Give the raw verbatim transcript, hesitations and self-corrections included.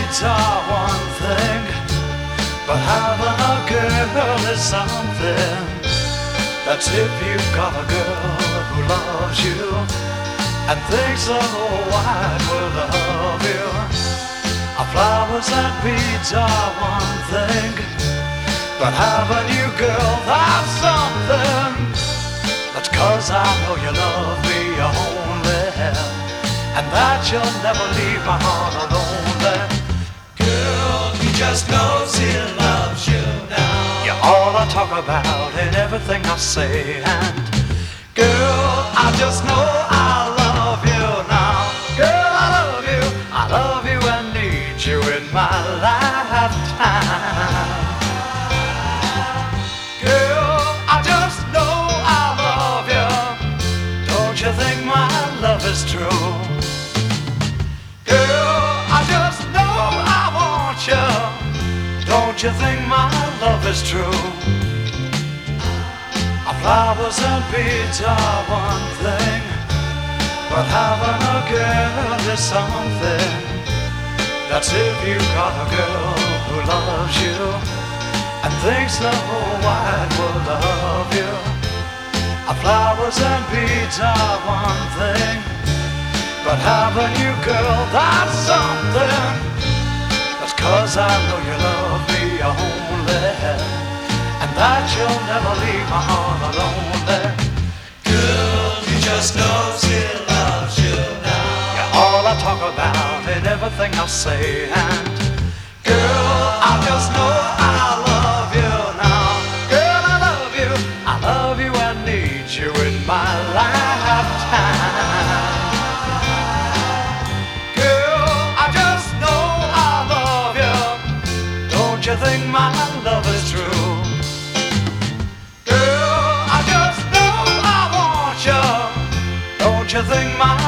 needs are one thing, but having a girl is something. That's if you've got a girl who loves you and thinks the whole wide world of you. Flowers and beads are one thing, but having you, girl, that's something. That's 'cause I know you love me only, and that you'll never leave my heart lonely. Girl, he just knows he loves you now. You're all I talk about in everything I say, and girl, I just know I love you now. Girl, I love you, I love you and need you in my lifetime. Girl, I just know I love you. Don't you think my love is true? Girl, I just know I want you. Don't you think my love is true? Flowers and beads are one thing, but having a girl is something. That's if you've got a girl who loves you and thinks the whole wide world of you. Flowers and beads are one thing, but having you, girl, that's something. That's 'cause I know you love me only, and that you'll never leave my heart lonely. Girl, he just knows he loves you now. You're all I talk about in everything I say, and girl, I just know I love you now. Girl, I love you, I love you and need you in my lifetime. Girl, I just know I love you. Don't you think my love is true? Don't you think my